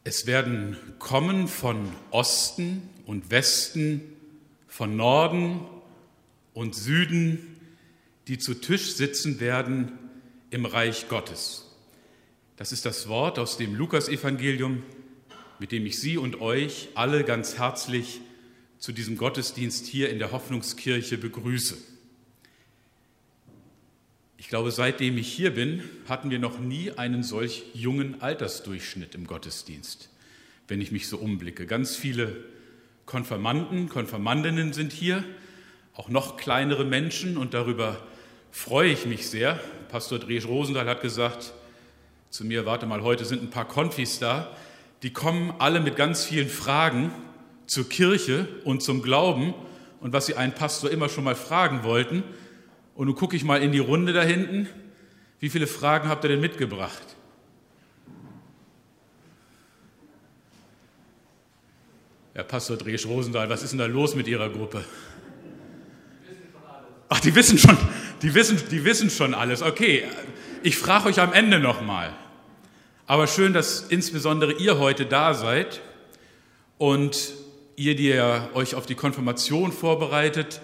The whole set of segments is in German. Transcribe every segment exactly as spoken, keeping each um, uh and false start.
Es werden kommen von Osten und Westen, von Norden und Süden, die zu Tisch sitzen werden im Reich Gottes. Das ist das Wort aus dem Lukasevangelium, mit dem ich Sie und euch alle ganz herzlich zu diesem Gottesdienst hier in der Hoffnungskirche begrüße. Ich glaube, seitdem ich hier bin, hatten wir noch nie einen solch jungen Altersdurchschnitt im Gottesdienst, wenn ich mich so umblicke. Ganz viele Konfirmanden, Konfirmandinnen sind hier, auch noch kleinere Menschen, und darüber freue ich mich sehr. Pastor Dresch Rosendahl hat gesagt zu mir, warte mal, heute sind ein paar Konfis da, die kommen alle mit ganz vielen Fragen zur Kirche und zum Glauben und was sie einen Pastor immer schon mal fragen wollten. Und nun gucke ich mal in die Runde da hinten. Wie viele Fragen habt ihr denn mitgebracht? Herr Pastor Dresch Rosendahl, was ist denn da los mit Ihrer Gruppe? Die wissen schon alles. Ach, die wissen schon, die wissen, die wissen schon alles. Okay, ich frage euch am Ende nochmal. Aber schön, dass insbesondere ihr heute da seid und ihr, die ihr euch auf die Konfirmation vorbereitet,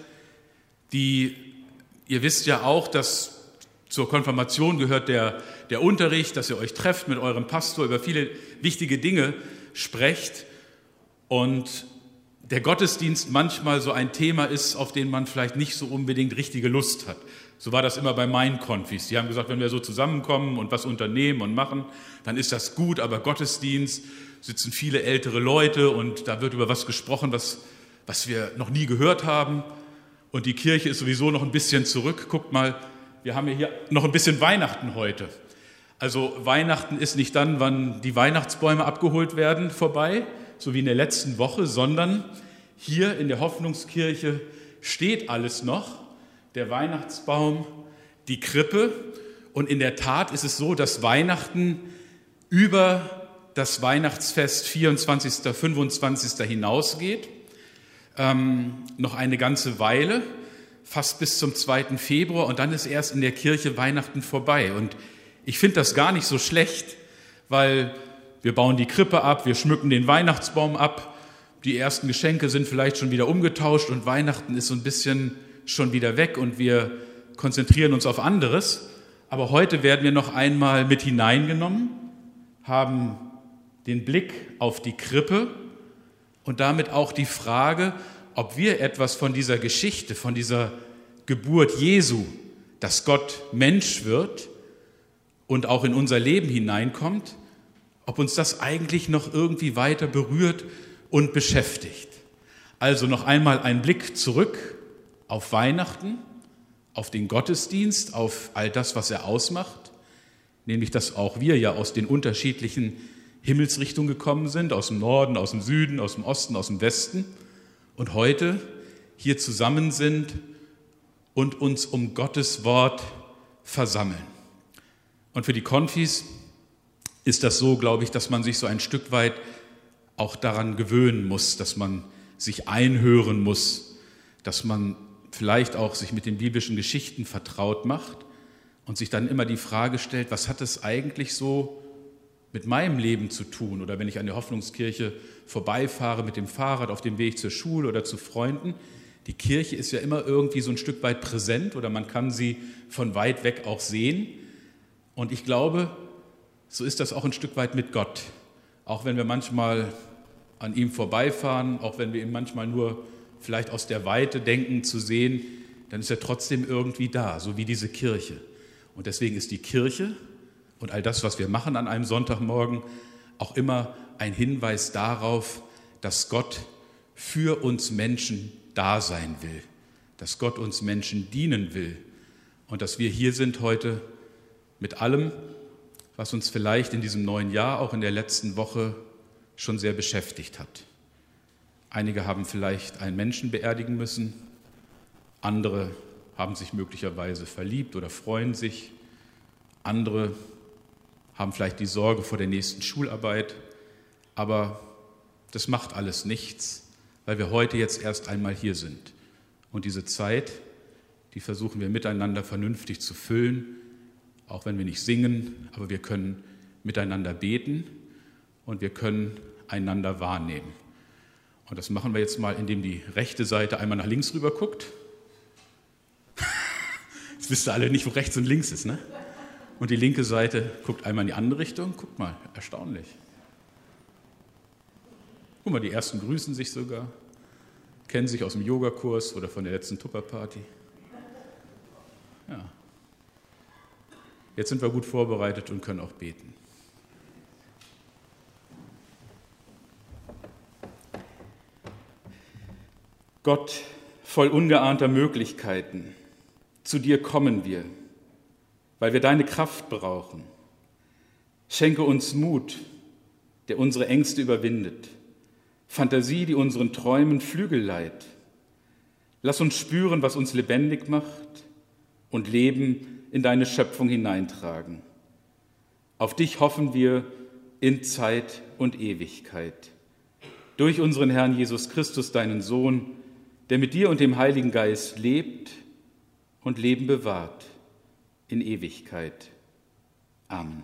die ihr wisst ja auch, dass zur Konfirmation gehört der, der Unterricht, dass ihr euch trefft mit eurem Pastor, über viele wichtige Dinge sprecht und der Gottesdienst manchmal so ein Thema ist, auf den man vielleicht nicht so unbedingt richtige Lust hat. So war das immer bei meinen Konfis. Die haben gesagt, wenn wir so zusammenkommen und was unternehmen und machen, dann ist das gut, aber Gottesdienst, sitzen viele ältere Leute und da wird über was gesprochen, was, was wir noch nie gehört haben. Und die Kirche ist sowieso noch ein bisschen zurück. Guckt mal, wir haben ja hier noch ein bisschen Weihnachten heute. Also Weihnachten ist nicht dann, wann die Weihnachtsbäume abgeholt werden, vorbei, so wie in der letzten Woche, sondern hier in der Hoffnungskirche steht alles noch, der Weihnachtsbaum, die Krippe. Und in der Tat ist es so, dass Weihnachten über das Weihnachtsfest vierundzwanzigsten, fünfundzwanzigsten hinausgeht. Ähm, noch eine ganze Weile, fast bis zum zweiten Februar, und dann ist erst in der Kirche Weihnachten vorbei. Und ich finde das gar nicht so schlecht, weil wir bauen die Krippe ab, wir schmücken den Weihnachtsbaum ab, die ersten Geschenke sind vielleicht schon wieder umgetauscht und Weihnachten ist so ein bisschen schon wieder weg und wir konzentrieren uns auf anderes. Aber heute werden wir noch einmal mit hineingenommen, haben den Blick auf die Krippe und damit auch die Frage, ob wir etwas von dieser Geschichte, von dieser Geburt Jesu, dass Gott Mensch wird und auch in unser Leben hineinkommt, ob uns das eigentlich noch irgendwie weiter berührt und beschäftigt. Also noch einmal ein Blick zurück auf Weihnachten, auf den Gottesdienst, auf all das, was er ausmacht, nämlich dass auch wir ja aus den unterschiedlichen Himmelsrichtungen gekommen sind, aus dem Norden, aus dem Süden, aus dem Osten, aus dem Westen und heute hier zusammen sind und uns um Gottes Wort versammeln. Und für die Konfis ist das so, glaube ich, dass man sich so ein Stück weit auch daran gewöhnen muss, dass man sich einhören muss, dass man vielleicht auch sich mit den biblischen Geschichten vertraut macht und sich dann immer die Frage stellt, was hat es eigentlich so mit meinem Leben zu tun? Oder wenn ich an der Hoffnungskirche vorbeifahre mit dem Fahrrad auf dem Weg zur Schule oder zu Freunden, die Kirche ist ja immer irgendwie so ein Stück weit präsent oder man kann sie von weit weg auch sehen. Und ich glaube, so ist das auch ein Stück weit mit Gott. Auch wenn wir manchmal an ihm vorbeifahren, auch wenn wir ihn manchmal nur vielleicht aus der Weite denken zu sehen, dann ist er trotzdem irgendwie da, so wie diese Kirche. Und deswegen ist die Kirche und all das, was wir machen an einem Sonntagmorgen, auch immer ein Hinweis darauf, dass Gott für uns Menschen da sein will, dass Gott uns Menschen dienen will und dass wir hier sind heute mit allem, was uns vielleicht in diesem neuen Jahr, auch in der letzten Woche, schon sehr beschäftigt hat. Einige haben vielleicht einen Menschen beerdigen müssen, andere haben sich möglicherweise verliebt oder freuen sich, andere haben vielleicht die Sorge vor der nächsten Schularbeit, aber das macht alles nichts, weil wir heute jetzt erst einmal hier sind. Und diese Zeit, die versuchen wir miteinander vernünftig zu füllen, auch wenn wir nicht singen, aber wir können miteinander beten und wir können einander wahrnehmen. Und das machen wir jetzt mal, indem die rechte Seite einmal nach links rüber guckt. Jetzt wisst ihr alle nicht, wo rechts und links ist, ne? Und die linke Seite guckt einmal in die andere Richtung. Guckt mal, erstaunlich. Guck mal, die ersten grüßen sich sogar, kennen sich aus dem Yogakurs oder von der letzten Tupperparty. Ja. Jetzt sind wir gut vorbereitet und können auch beten. Gott, voll ungeahnter Möglichkeiten, zu dir kommen wir, weil wir deine Kraft brauchen. Schenke uns Mut, der unsere Ängste überwindet, Fantasie, die unseren Träumen Flügel leiht. Lass uns spüren, was uns lebendig macht und Leben in deine Schöpfung hineintragen. Auf dich hoffen wir in Zeit und Ewigkeit. Durch unseren Herrn Jesus Christus, deinen Sohn, der mit dir und dem Heiligen Geist lebt und Leben bewahrt in Ewigkeit. Amen.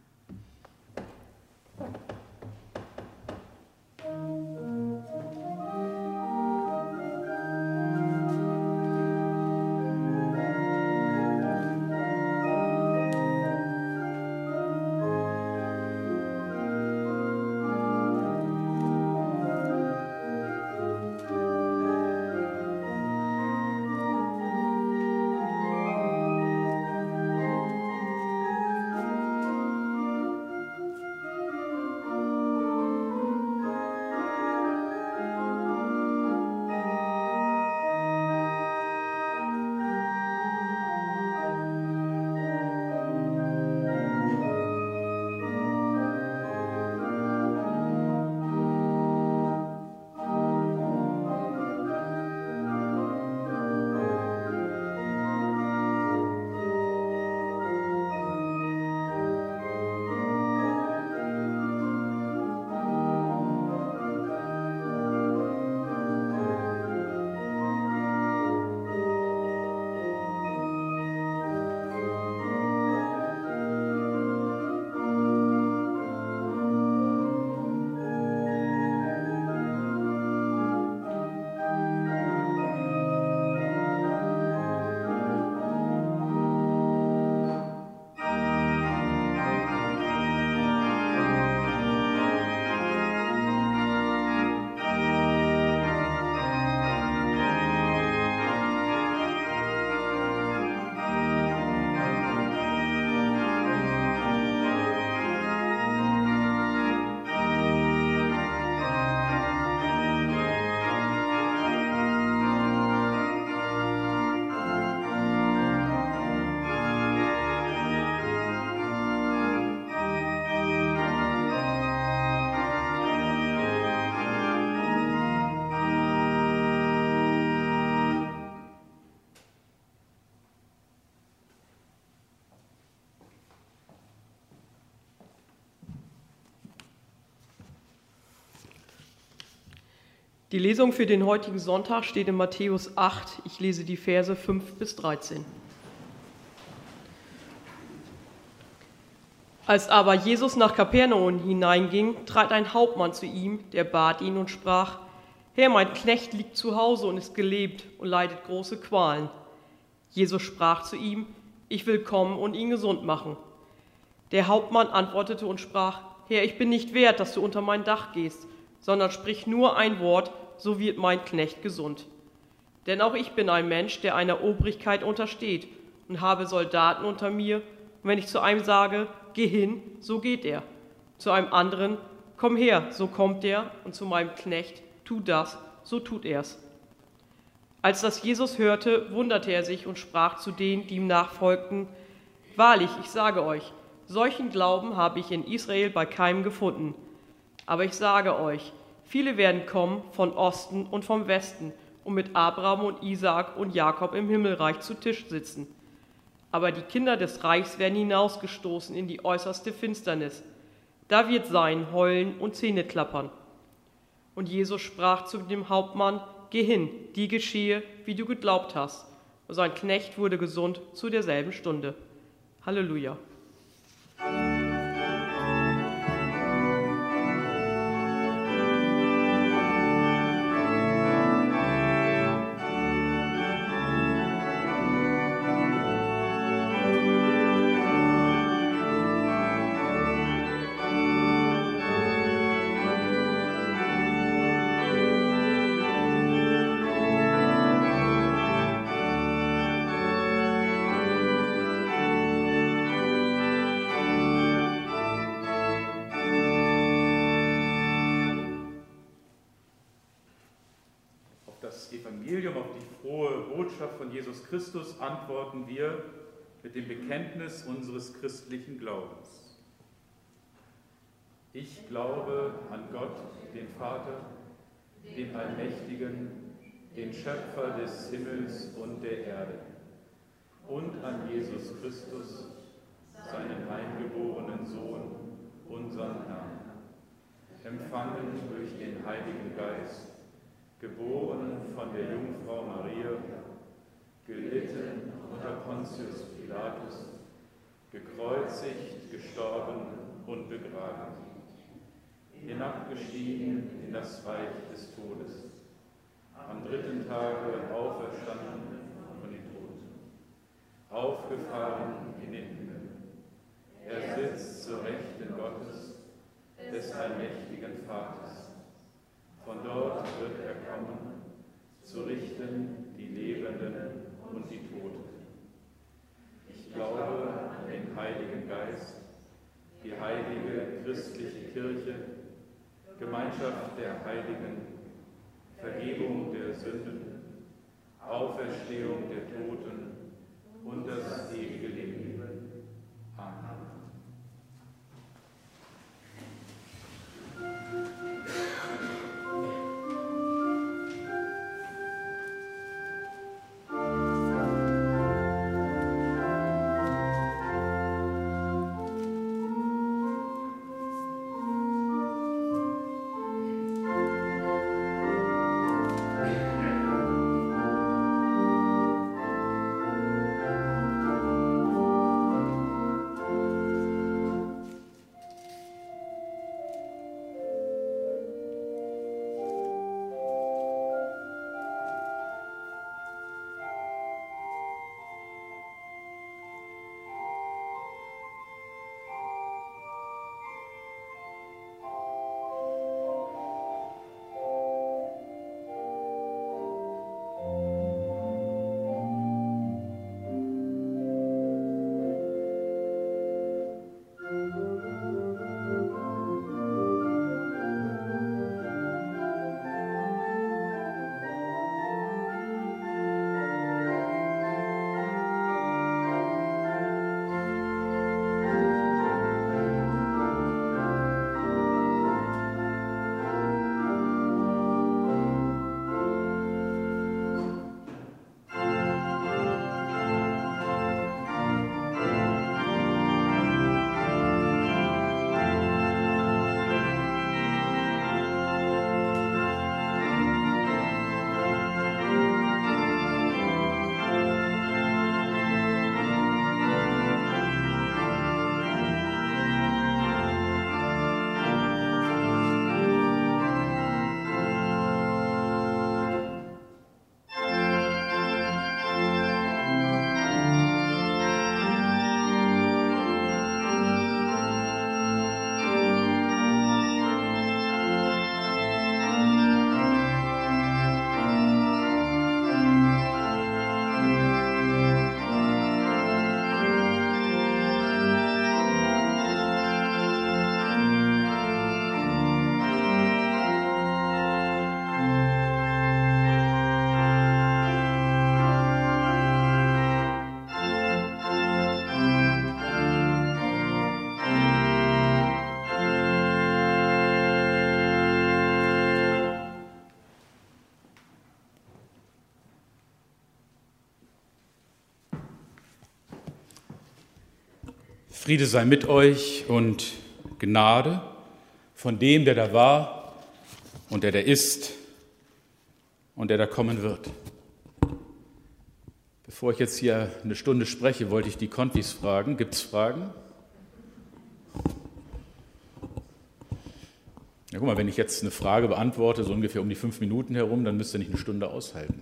Die Lesung für den heutigen Sonntag steht in Matthäus acht. Ich lese die Verse fünf bis dreizehn. Als aber Jesus nach Kapernaum hineinging, trat ein Hauptmann zu ihm, der bat ihn und sprach: Herr, mein Knecht liegt zu Hause und ist gelebt und leidet große Qualen. Jesus sprach zu ihm: Ich will kommen und ihn gesund machen. Der Hauptmann antwortete und sprach: Herr, ich bin nicht wert, dass du unter mein Dach gehst, sondern sprich nur ein Wort, so wird mein Knecht gesund. Denn auch ich bin ein Mensch, der einer Obrigkeit untersteht und habe Soldaten unter mir. Und wenn ich zu einem sage, geh hin, so geht er. Zu einem anderen, komm her, so kommt er. Und zu meinem Knecht, tu das, so tut er's. Als das Jesus hörte, wunderte er sich und sprach zu denen, die ihm nachfolgten: Wahrlich, ich sage euch, solchen Glauben habe ich in Israel bei keinem gefunden. Aber ich sage euch, viele werden kommen von Osten und vom Westen und mit Abraham und Isaak und Jakob im Himmelreich zu Tisch sitzen. Aber die Kinder des Reichs werden hinausgestoßen in die äußerste Finsternis. Da wird sein Heulen und Zähneklappern. Und Jesus sprach zu dem Hauptmann: Geh hin, dir geschehe, wie du geglaubt hast. Und sein Knecht wurde gesund zu derselben Stunde. Halleluja. Evangelium, auf die frohe Botschaft von Jesus Christus antworten wir mit dem Bekenntnis unseres christlichen Glaubens. Ich glaube an Gott, den Vater, den Allmächtigen, den Schöpfer des Himmels und der Erde, und an Jesus Christus, seinen eingeborenen Sohn, unseren Herrn, empfangen durch den Heiligen Geist, geboren von der Jungfrau Maria, gelitten unter Pontius Pilatus, gekreuzigt, gestorben und begraben, hinabgestiegen in das Reich des Todes, am dritten Tage auferstanden von den Toten, aufgefahren in den Himmel. Er sitzt zur Rechten Gottes, des allmächtigen Vaters. Von dort wird er kommen, zu richten die Lebenden und die Toten. Ich glaube an den Heiligen Geist, die heilige christliche Kirche, Gemeinschaft der Heiligen, Vergebung der Sünden, Auferstehung der Toten und das ewige Leben. Amen. Friede sei mit euch und Gnade von dem, der da war und der da ist und der da kommen wird. Bevor ich jetzt hier eine Stunde spreche, wollte ich die Konfis fragen. Gibt es Fragen? Ja, guck mal, wenn ich jetzt eine Frage beantworte, so ungefähr um die fünf Minuten herum, dann müsst ihr nicht eine Stunde aushalten.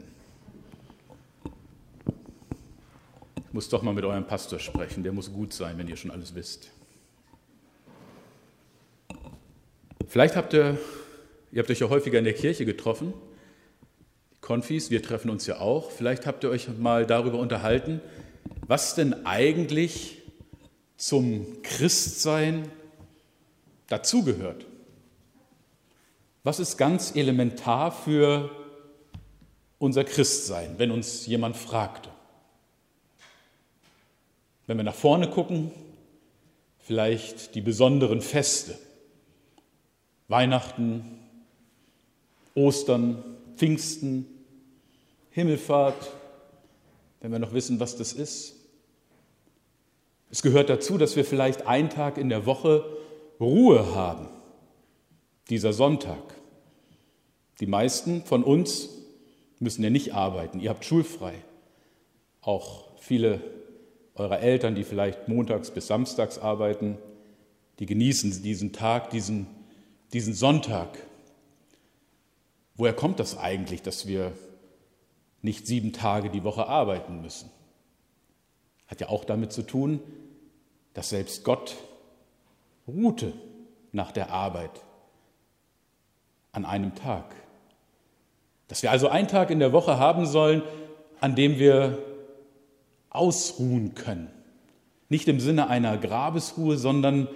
Ich muss doch mal mit eurem Pastor sprechen, der muss gut sein, wenn ihr schon alles wisst. Vielleicht habt ihr, ihr habt euch ja häufiger in der Kirche getroffen, die Konfis, wir treffen uns ja auch. Vielleicht habt ihr euch mal darüber unterhalten, was denn eigentlich zum Christsein dazugehört. Was ist ganz elementar für unser Christsein, wenn uns jemand fragte. Wenn wir nach vorne gucken, vielleicht die besonderen Feste, Weihnachten, Ostern, Pfingsten, Himmelfahrt, wenn wir noch wissen, was das ist. Es gehört dazu, dass wir vielleicht einen Tag in der Woche Ruhe haben, dieser Sonntag. Die meisten von uns müssen ja nicht arbeiten, ihr habt schulfrei. Auch viele eurer Eltern, die vielleicht montags bis samstags arbeiten, die genießen diesen Tag, diesen, diesen Sonntag. Woher kommt das eigentlich, dass wir nicht sieben Tage die Woche arbeiten müssen? Hat ja auch damit zu tun, dass selbst Gott ruhte nach der Arbeit an einem Tag. Dass wir also einen Tag in der Woche haben sollen, an dem wir ausruhen können. Nicht im Sinne einer Grabesruhe, sondern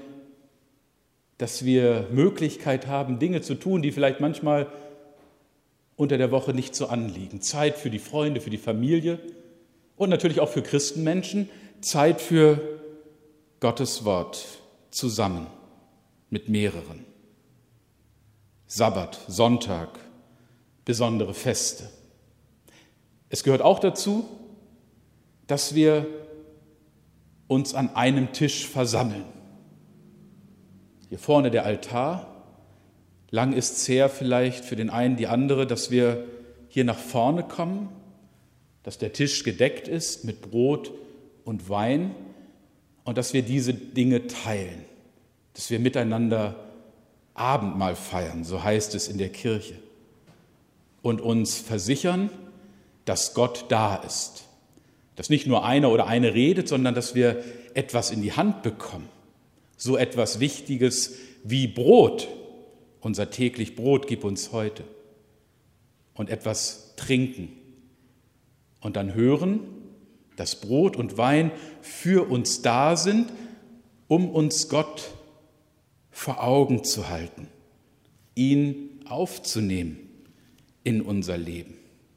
dass wir Möglichkeit haben, Dinge zu tun, die vielleicht manchmal unter der Woche nicht so anliegen. Zeit für die Freunde, für die Familie und natürlich auch für Christenmenschen. Zeit für Gottes Wort zusammen mit mehreren. Sabbat, Sonntag, besondere Feste. Es gehört auch dazu, dass wir uns an einem Tisch versammeln. Hier vorne der Altar. Lang ist's her vielleicht für den einen, die andere, dass wir hier nach vorne kommen, dass der Tisch gedeckt ist mit Brot und Wein und dass wir diese Dinge teilen, dass wir miteinander Abendmahl feiern, so heißt es in der Kirche, und uns versichern, dass Gott da ist, dass nicht nur einer oder eine redet, sondern dass wir etwas in die Hand bekommen, so etwas Wichtiges wie Brot. Unser täglich Brot gib uns heute und etwas trinken und dann hören, dass Brot und Wein für uns da sind, um uns Gott vor Augen zu halten, ihn aufzunehmen in unser Leben.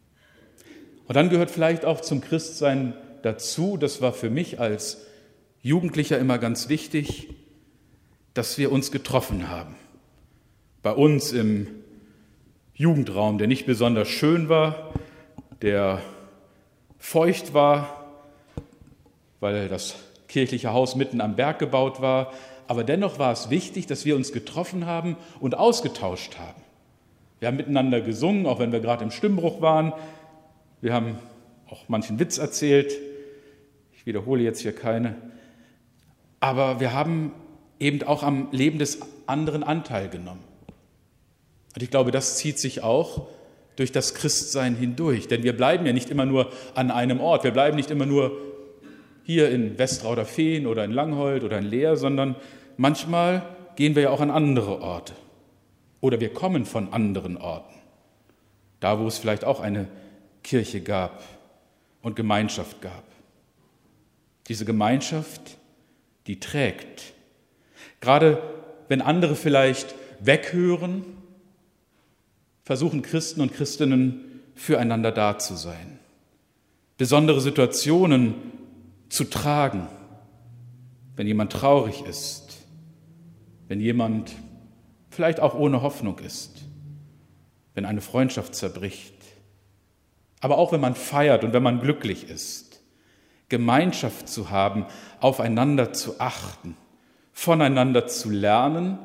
Und dann gehört vielleicht auch zum Christsein dazu, das war für mich als Jugendlicher immer ganz wichtig, dass wir uns getroffen haben. Bei uns im Jugendraum, der nicht besonders schön war, der feucht war, weil das kirchliche Haus mitten am Berg gebaut war. Aber dennoch war es wichtig, dass wir uns getroffen haben und ausgetauscht haben. Wir haben miteinander gesungen, auch wenn wir gerade im Stimmbruch waren. Wir haben auch manchen Witz erzählt. Ich wiederhole jetzt hier keine. Aber wir haben eben auch am Leben des anderen Anteil genommen. Und ich glaube, das zieht sich auch durch das Christsein hindurch. Denn wir bleiben ja nicht immer nur an einem Ort. Wir bleiben nicht immer nur hier in Westrauderfehn oder in Langhold oder in Leer, sondern manchmal gehen wir ja auch an andere Orte. Oder wir kommen von anderen Orten. Da, wo es vielleicht auch eine Kirche gab und Gemeinschaft gab. Diese Gemeinschaft, die trägt. Gerade wenn andere vielleicht weghören, versuchen Christen und Christinnen füreinander da zu sein, besondere Situationen zu tragen, wenn jemand traurig ist, wenn jemand vielleicht auch ohne Hoffnung ist, wenn eine Freundschaft zerbricht, aber auch wenn man feiert und wenn man glücklich ist, Gemeinschaft zu haben, aufeinander zu achten, voneinander zu lernen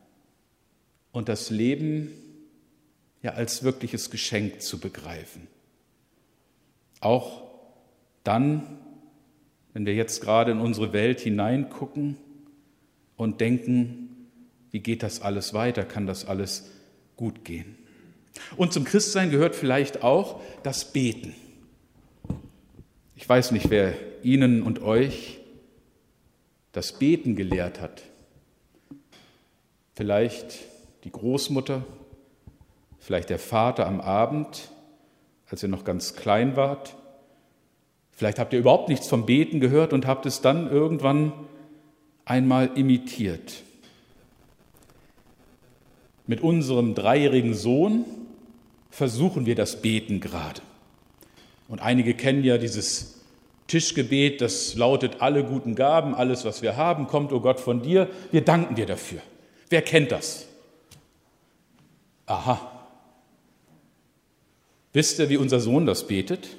und das Leben ja als wirkliches Geschenk zu begreifen. Auch dann, wenn wir jetzt gerade in unsere Welt hineingucken und denken, wie geht das alles weiter, kann das alles gut gehen? Und zum Christsein gehört vielleicht auch das Beten. Ich weiß nicht, wer Ihnen und euch das Beten gelehrt hat. Vielleicht die Großmutter, vielleicht der Vater am Abend, als ihr noch ganz klein wart. Vielleicht habt ihr überhaupt nichts vom Beten gehört und habt es dann irgendwann einmal imitiert. Mit unserem dreijährigen Sohn versuchen wir das Beten gerade. Und einige kennen ja dieses Tischgebet, das lautet: Alle guten Gaben, alles, was wir haben, kommt, o Gott, von dir. Wir danken dir dafür. Wer kennt das? Aha. Wisst ihr, wie unser Sohn das betet?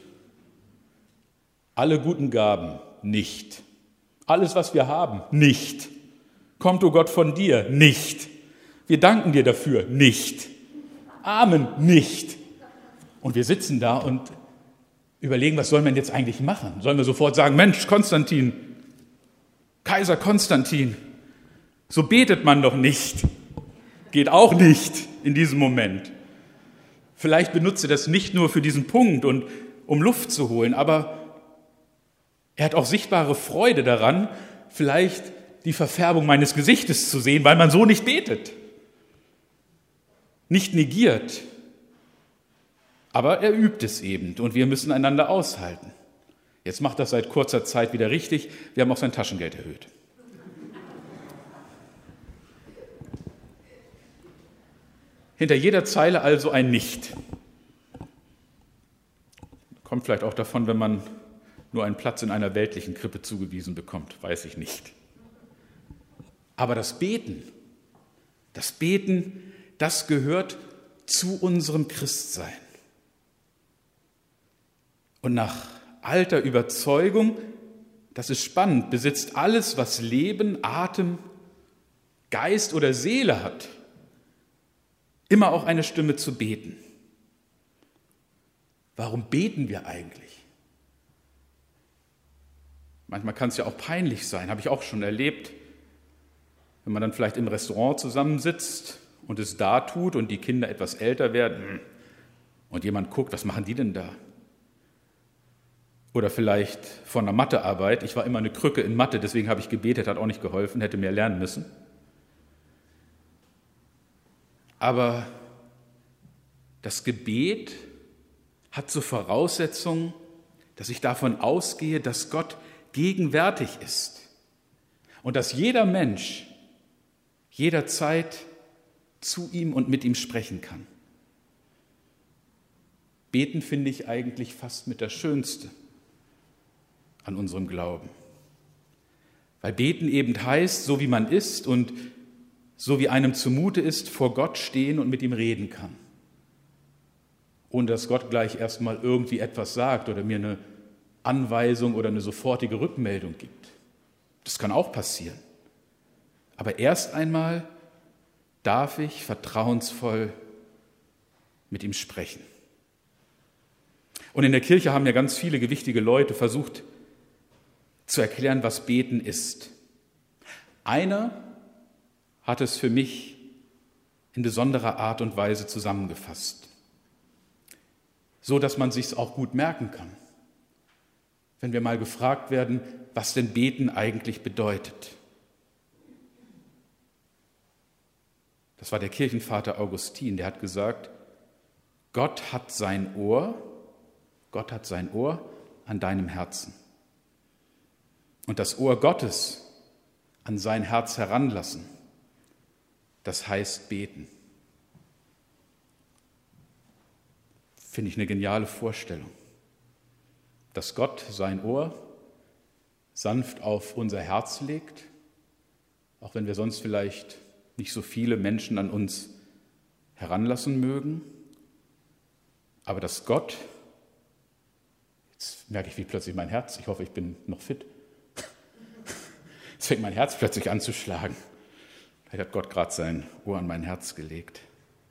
Alle guten Gaben nicht. Alles, was wir haben, nicht. Kommt, o Gott, von dir, nicht. Wir danken dir dafür, nicht. Amen, nicht. Und wir sitzen da und überlegen, was sollen wir denn jetzt eigentlich machen? Sollen wir sofort sagen: Mensch, Konstantin, Kaiser Konstantin, so betet man doch nicht. Geht auch nicht in diesem Moment. Vielleicht benutzt er das nicht nur für diesen Punkt und um Luft zu holen, aber er hat auch sichtbare Freude daran, vielleicht die Verfärbung meines Gesichtes zu sehen, weil man so nicht betet. Nicht negiert. Aber er übt es eben und wir müssen einander aushalten. Jetzt macht das seit kurzer Zeit wieder richtig. Wir haben auch sein Taschengeld erhöht. Hinter jeder Zeile also ein Nicht. Kommt vielleicht auch davon, wenn man nur einen Platz in einer weltlichen Krippe zugewiesen bekommt, weiß ich nicht. Aber das Beten, das Beten, das gehört zu unserem Christsein. Und nach alter Überzeugung, das ist spannend, besitzt alles, was Leben, Atem, Geist oder Seele hat, immer auch eine Stimme zu beten. Warum beten wir eigentlich? Manchmal kann es ja auch peinlich sein, habe ich auch schon erlebt, wenn man dann vielleicht im Restaurant zusammensitzt und es da tut und die Kinder etwas älter werden und jemand guckt, was machen die denn da? Oder vielleicht von einer Mathearbeit. Ich war immer eine Krücke in Mathe, deswegen habe ich gebetet, hat auch nicht geholfen, hätte mehr lernen müssen. Aber das Gebet hat zur Voraussetzung, dass ich davon ausgehe, dass Gott gegenwärtig ist und dass jeder Mensch jederzeit zu ihm und mit ihm sprechen kann. Beten finde ich eigentlich fast mit das Schönste an unserem Glauben. Weil Beten eben heißt, so wie man ist und so wie einem zumute ist, vor Gott stehen und mit ihm reden kann. Ohne dass Gott gleich erstmal irgendwie etwas sagt oder mir eine Anweisung oder eine sofortige Rückmeldung gibt. Das kann auch passieren. Aber erst einmal darf ich vertrauensvoll mit ihm sprechen. Und in der Kirche haben ja ganz viele gewichtige Leute versucht zu erklären, was Beten ist. Einer hat es für mich in besonderer Art und Weise zusammengefasst, so dass man sich es auch gut merken kann, wenn wir mal gefragt werden, was denn Beten eigentlich bedeutet. Das war der Kirchenvater Augustin, der hat gesagt: Gott hat sein Ohr, Gott hat sein Ohr an deinem Herzen. Und das Ohr Gottes an sein Herz heranlassen, das heißt beten. Finde ich eine geniale Vorstellung, dass Gott sein Ohr sanft auf unser Herz legt, auch wenn wir sonst vielleicht nicht so viele Menschen an uns heranlassen mögen, aber dass Gott, jetzt merke ich, wie plötzlich mein Herz, ich hoffe, ich bin noch fit, jetzt fängt mein Herz plötzlich an zu schlagen. Vielleicht hat Gott gerade sein Ohr an mein Herz gelegt.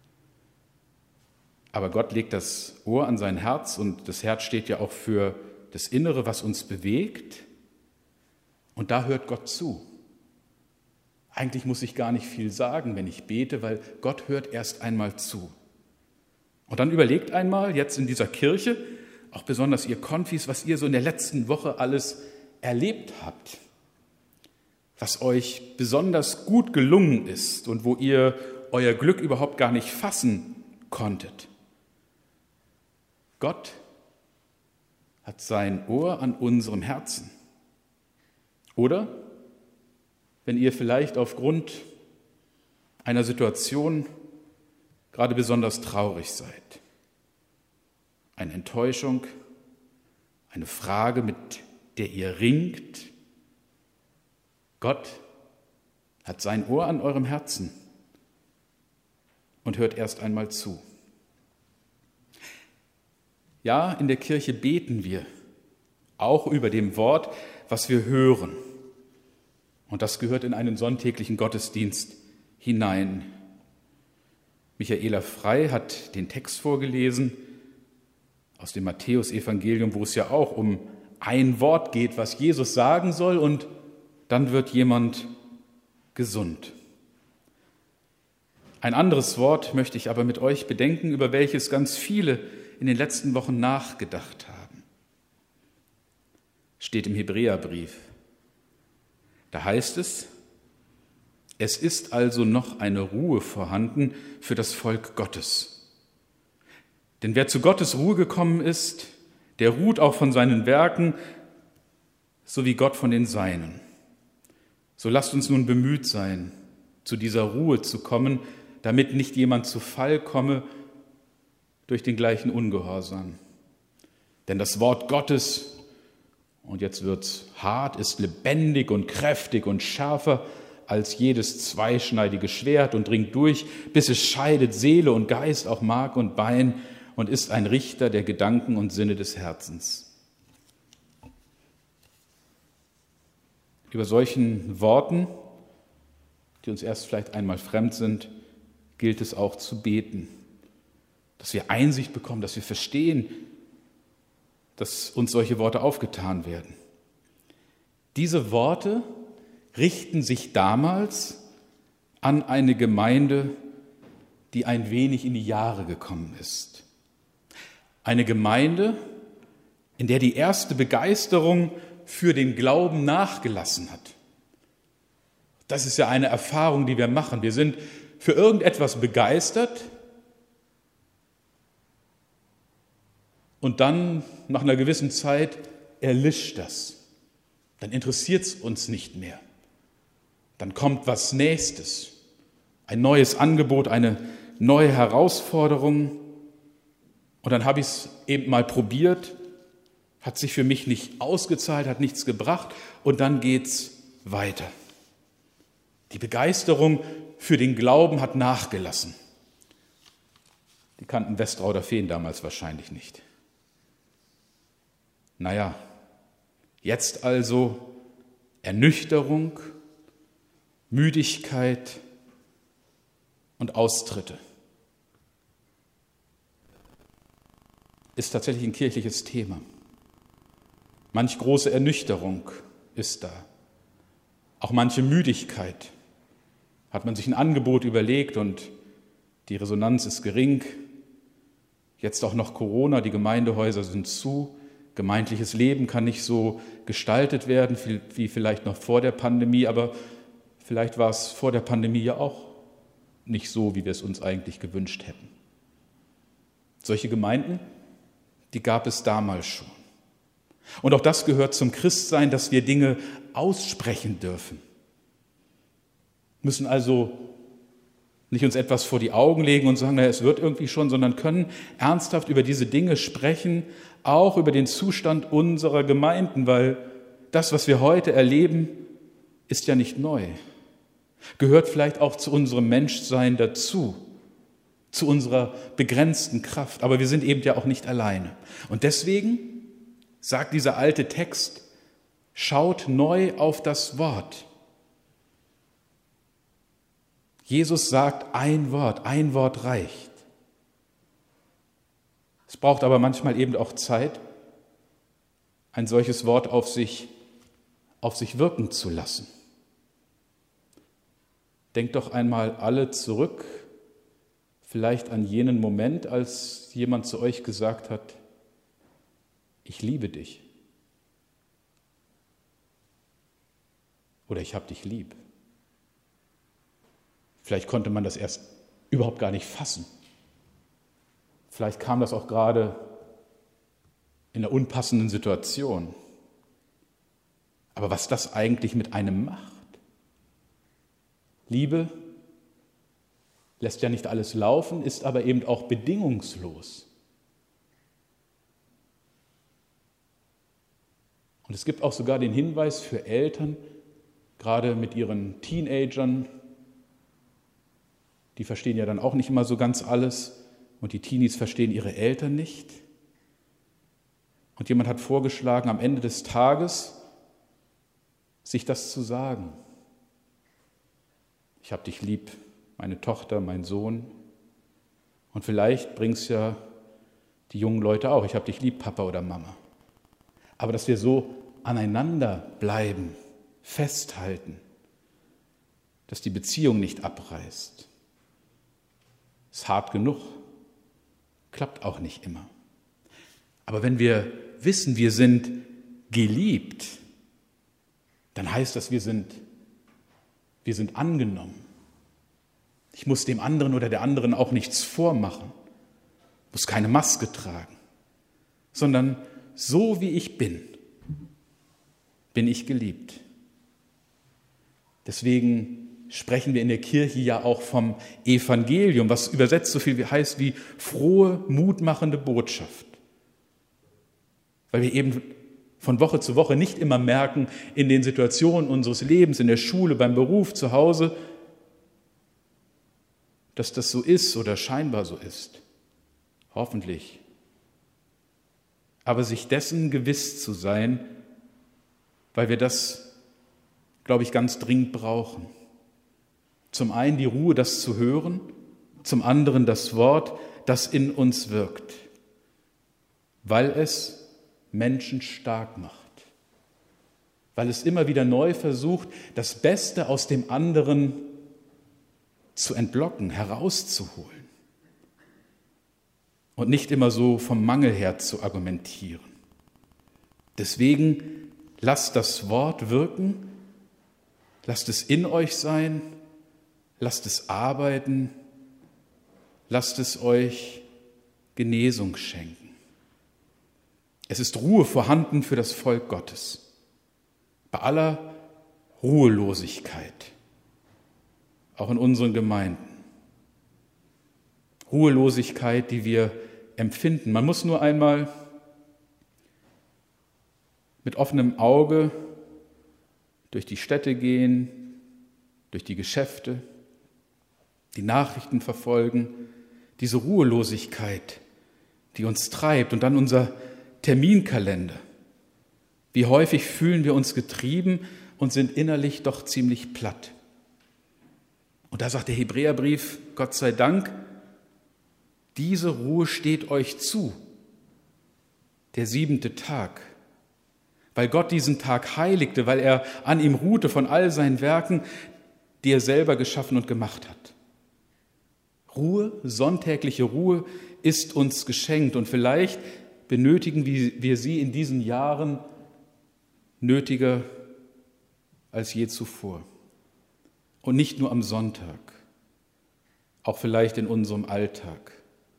Aber Gott legt das Ohr an sein Herz und das Herz steht ja auch für das Innere, was uns bewegt. Und da hört Gott zu. Eigentlich muss ich gar nicht viel sagen, wenn ich bete, weil Gott hört erst einmal zu. Und dann überlegt einmal jetzt in dieser Kirche, auch besonders ihr Konfis, was ihr so in der letzten Woche alles erlebt habt, was euch besonders gut gelungen ist und wo ihr euer Glück überhaupt gar nicht fassen konntet. Gott hat sein Ohr an unserem Herzen. Oder wenn ihr vielleicht aufgrund einer Situation gerade besonders traurig seid, eine Enttäuschung, Eine Frage, mit der ihr ringt. Gott hat sein Ohr an eurem Herzen und hört erst einmal zu. Ja, in der Kirche beten wir auch über dem Wort, was wir hören. Und das gehört in einen sonntäglichen Gottesdienst hinein. Michaela Frey hat den Text vorgelesen aus dem Matthäusevangelium, wo es ja auch um ein Wort geht, was Jesus sagen soll, und dann wird jemand gesund. Ein anderes Wort möchte ich aber mit euch bedenken, über welches ganz viele in den letzten Wochen nachgedacht haben. Steht im Hebräerbrief. Da heißt es: Es ist also noch eine Ruhe vorhanden für das Volk Gottes. Denn wer zu Gottes Ruhe gekommen ist, der ruht auch von seinen Werken, so wie Gott von den Seinen. So lasst uns nun bemüht sein, zu dieser Ruhe zu kommen, damit nicht jemand zu Fall komme durch den gleichen Ungehorsam. Denn das Wort Gottes, und jetzt wird's hart, ist lebendig und kräftig und schärfer als jedes zweischneidige Schwert und dringt durch, bis es scheidet Seele und Geist, auch Mark und Bein, und ist ein Richter der Gedanken und Sinne des Herzens. Über solchen Worten, die uns erst vielleicht einmal fremd sind, gilt es auch zu beten, dass wir Einsicht bekommen, dass wir verstehen, dass uns solche Worte aufgetan werden. Diese Worte richten sich damals an eine Gemeinde, die ein wenig in die Jahre gekommen ist. Eine Gemeinde, in der die erste Begeisterung für den Glauben nachgelassen hat. Das ist ja eine Erfahrung, die wir machen. Wir sind für irgendetwas begeistert und dann, nach einer gewissen Zeit, erlischt das. Dann interessiert es uns nicht mehr. Dann kommt was Nächstes, ein neues Angebot, eine neue Herausforderung. Und dann habe ich es eben mal probiert, hat sich für mich nicht ausgezahlt, hat nichts gebracht, und dann geht's weiter. Die Begeisterung für den Glauben hat nachgelassen. Die kannten Westrauder Feen damals wahrscheinlich nicht. Naja, jetzt also Ernüchterung, Müdigkeit und Austritte. Ist tatsächlich ein kirchliches Thema. Manch große Ernüchterung ist da. Auch manche Müdigkeit. Hat man sich ein Angebot überlegt und die Resonanz ist gering. Jetzt auch noch Corona, die Gemeindehäuser sind zu. Gemeindliches Leben kann nicht so gestaltet werden wie vielleicht noch vor der Pandemie, aber vielleicht war es vor der Pandemie ja auch nicht so, wie wir es uns eigentlich gewünscht hätten. Solche Gemeinden, die gab es damals schon. Und auch das gehört zum Christsein, dass wir Dinge aussprechen dürfen. Wir müssen also nicht uns etwas vor die Augen legen und sagen, naja, es wird irgendwie schon, sondern können ernsthaft über diese Dinge sprechen, auch über den Zustand unserer Gemeinden, weil das, was wir heute erleben, ist ja nicht neu. Gehört vielleicht auch zu unserem Menschsein dazu, zu unserer begrenzten Kraft. Aber wir sind eben ja auch nicht alleine. Und deswegen sagt dieser alte Text, schaut neu auf das Wort. Jesus sagt ein Wort, ein Wort reicht. Es braucht aber manchmal eben auch Zeit, ein solches Wort auf sich, auf sich wirken zu lassen. Denkt doch einmal alle zurück, vielleicht an jenen Moment, als jemand zu euch gesagt hat, ich liebe dich. Oder ich habe dich lieb. Vielleicht konnte man das erst überhaupt gar nicht fassen. Vielleicht kam das auch gerade in einer unpassenden Situation. Aber was das eigentlich mit einem macht? Liebe lässt ja nicht alles laufen, ist aber eben auch bedingungslos. Und es gibt auch sogar den Hinweis für Eltern, gerade mit ihren Teenagern, die verstehen ja dann auch nicht immer so ganz alles und die Teenies verstehen ihre Eltern nicht. Und jemand hat vorgeschlagen, am Ende des Tages sich das zu sagen. Ich hab dich lieb, meine Tochter, mein Sohn. Und vielleicht bringt's ja die jungen Leute auch. Ich hab dich lieb, Papa oder Mama. Aber dass wir so aneinander bleiben, festhalten, dass die Beziehung nicht abreißt, ist hart genug, klappt auch nicht immer. Aber wenn wir wissen, wir sind geliebt, dann heißt das, wir sind, wir sind angenommen. Ich muss dem anderen oder der anderen auch nichts vormachen, muss keine Maske tragen, sondern so wie ich bin, bin ich geliebt. Deswegen sprechen wir in der Kirche ja auch vom Evangelium, was übersetzt so viel heißt wie frohe, mutmachende Botschaft. Weil wir eben von Woche zu Woche nicht immer merken, in den Situationen unseres Lebens, in der Schule, beim Beruf, zu Hause, dass das so ist oder scheinbar so ist. Hoffentlich. Aber sich dessen gewiss zu sein, weil wir das, glaube ich, ganz dringend brauchen. Zum einen die Ruhe, das zu hören, zum anderen das Wort, das in uns wirkt, weil es Menschen stark macht, weil es immer wieder neu versucht, das Beste aus dem anderen zu entlocken, herauszuholen und nicht immer so vom Mangel her zu argumentieren. Deswegen lasst das Wort wirken, lasst es in euch sein, lasst es arbeiten, lasst es euch Genesung schenken. Es ist Ruhe vorhanden für das Volk Gottes, bei aller Ruhelosigkeit, auch in unseren Gemeinden. Ruhelosigkeit, die wir empfinden. Man muss nur einmal mit offenem Auge durch die Städte gehen, durch die Geschäfte, die Nachrichten verfolgen, diese Ruhelosigkeit, die uns treibt, und dann unser Terminkalender. Wie häufig fühlen wir uns getrieben und sind innerlich doch ziemlich platt. Und da sagt der Hebräerbrief, Gott sei Dank, diese Ruhe steht euch zu, der siebente Tag, weil Gott diesen Tag heiligte, weil er an ihm ruhte von all seinen Werken, die er selber geschaffen und gemacht hat. Ruhe, sonntägliche Ruhe ist uns geschenkt, und vielleicht benötigen wir sie in diesen Jahren nötiger als je zuvor. Und nicht nur am Sonntag, auch vielleicht in unserem Alltag,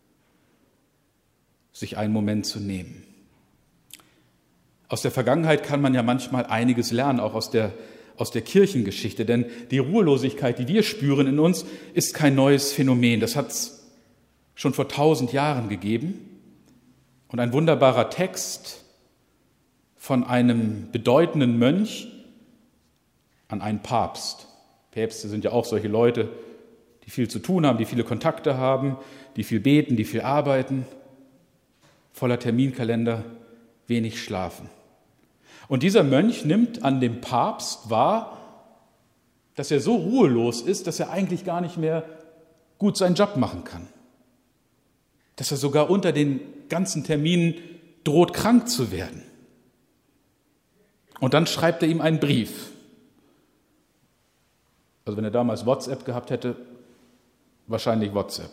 sich einen Moment zu nehmen. Aus der Vergangenheit kann man ja manchmal einiges lernen, auch aus der, aus der Kirchengeschichte, denn die Ruhelosigkeit, die wir spüren in uns, ist kein neues Phänomen. Das hat es schon vor tausend Jahren gegeben. Und ein wunderbarer Text von einem bedeutenden Mönch an einen Papst. Päpste sind ja auch solche Leute, die viel zu tun haben, die viele Kontakte haben, die viel beten, die viel arbeiten, voller Terminkalender, wenig schlafen. Und dieser Mönch nimmt an dem Papst wahr, dass er so ruhelos ist, dass er eigentlich gar nicht mehr gut seinen Job machen kann. Dass er sogar unter den ganzen Terminen droht, krank zu werden. Und dann schreibt er ihm einen Brief. Also wenn er damals WhatsApp gehabt hätte, wahrscheinlich WhatsApp.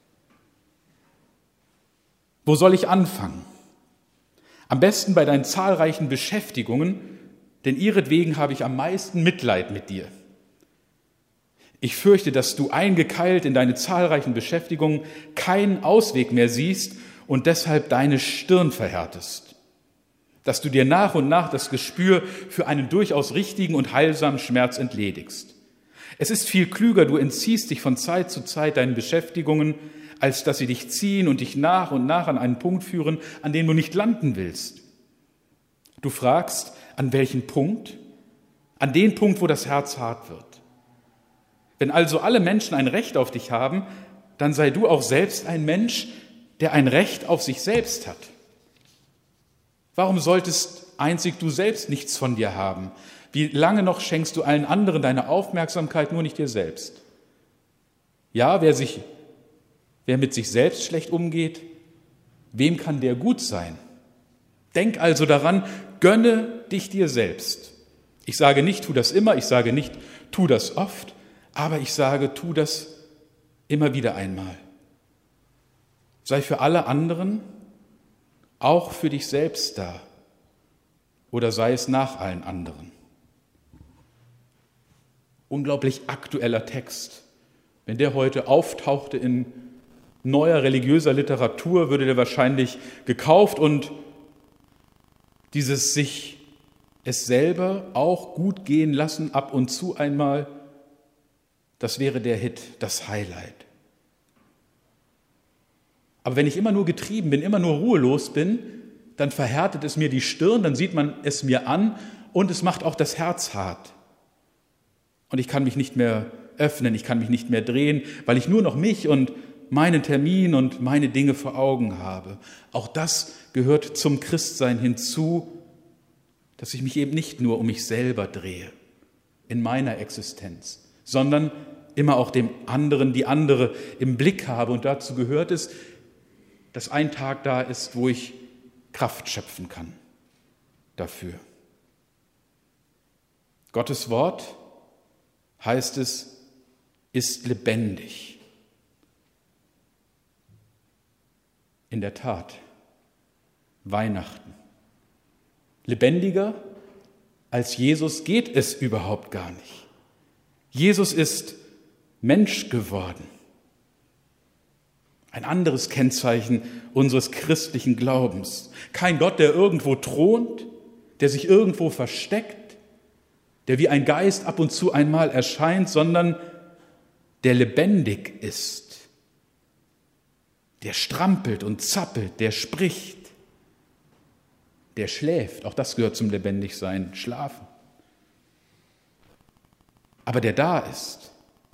Wo soll ich anfangen? Am besten bei deinen zahlreichen Beschäftigungen, denn ihretwegen habe ich am meisten Mitleid mit dir. Ich fürchte, dass du eingekeilt in deine zahlreichen Beschäftigungen keinen Ausweg mehr siehst und deshalb deine Stirn verhärtest. Dass du dir nach und nach das Gespür für einen durchaus richtigen und heilsamen Schmerz entledigst. Es ist viel klüger, du entziehst dich von Zeit zu Zeit deinen Beschäftigungen, als dass sie dich ziehen und dich nach und nach an einen Punkt führen, an dem du nicht landen willst. Du fragst, An welchen Punkt? An den Punkt, wo das Herz hart wird. Wenn also alle Menschen ein Recht auf dich haben, dann sei du auch selbst ein Mensch, der ein Recht auf sich selbst hat. Warum solltest einzig du selbst nichts von dir haben? Wie lange noch schenkst du allen anderen deine Aufmerksamkeit, nur nicht dir selbst? Ja, wer sich, wer mit sich selbst schlecht umgeht, wem kann der gut sein? Denk also daran, gönne dich dir selbst. Ich sage nicht, tu das immer, ich sage nicht, tu das oft, aber ich sage, tu das immer wieder einmal. Sei für alle anderen, auch für dich selbst da, oder sei es nach allen anderen. Unglaublich aktueller Text. Wenn der heute auftauchte in neuer religiöser Literatur, würde der wahrscheinlich gekauft und dieses sich es selber auch gut gehen lassen, ab und zu einmal, das wäre der Hit, das Highlight. Aber wenn ich immer nur getrieben bin, immer nur ruhelos bin, dann verhärtet es mir die Stirn, dann sieht man es mir an und es macht auch das Herz hart. Und ich kann mich nicht mehr öffnen, ich kann mich nicht mehr drehen, weil ich nur noch mich und meinen Termin und meine Dinge vor Augen habe. Auch das gehört zum Christsein hinzu, dass ich mich eben nicht nur um mich selber drehe, in meiner Existenz, sondern immer auch dem anderen, die andere im Blick habe. Und dazu gehört es, dass ein Tag da ist, wo ich Kraft schöpfen kann dafür. Gottes Wort, heißt es, ist lebendig. In der Tat, Weihnachten. Lebendiger als Jesus geht es überhaupt gar nicht. Jesus ist Mensch geworden. Ein anderes Kennzeichen unseres christlichen Glaubens. Kein Gott, der irgendwo thront, der sich irgendwo versteckt, der wie ein Geist ab und zu einmal erscheint, sondern der lebendig ist, der strampelt und zappelt, der spricht, der schläft. Auch das gehört zum Lebendigsein, schlafen. Aber der da ist.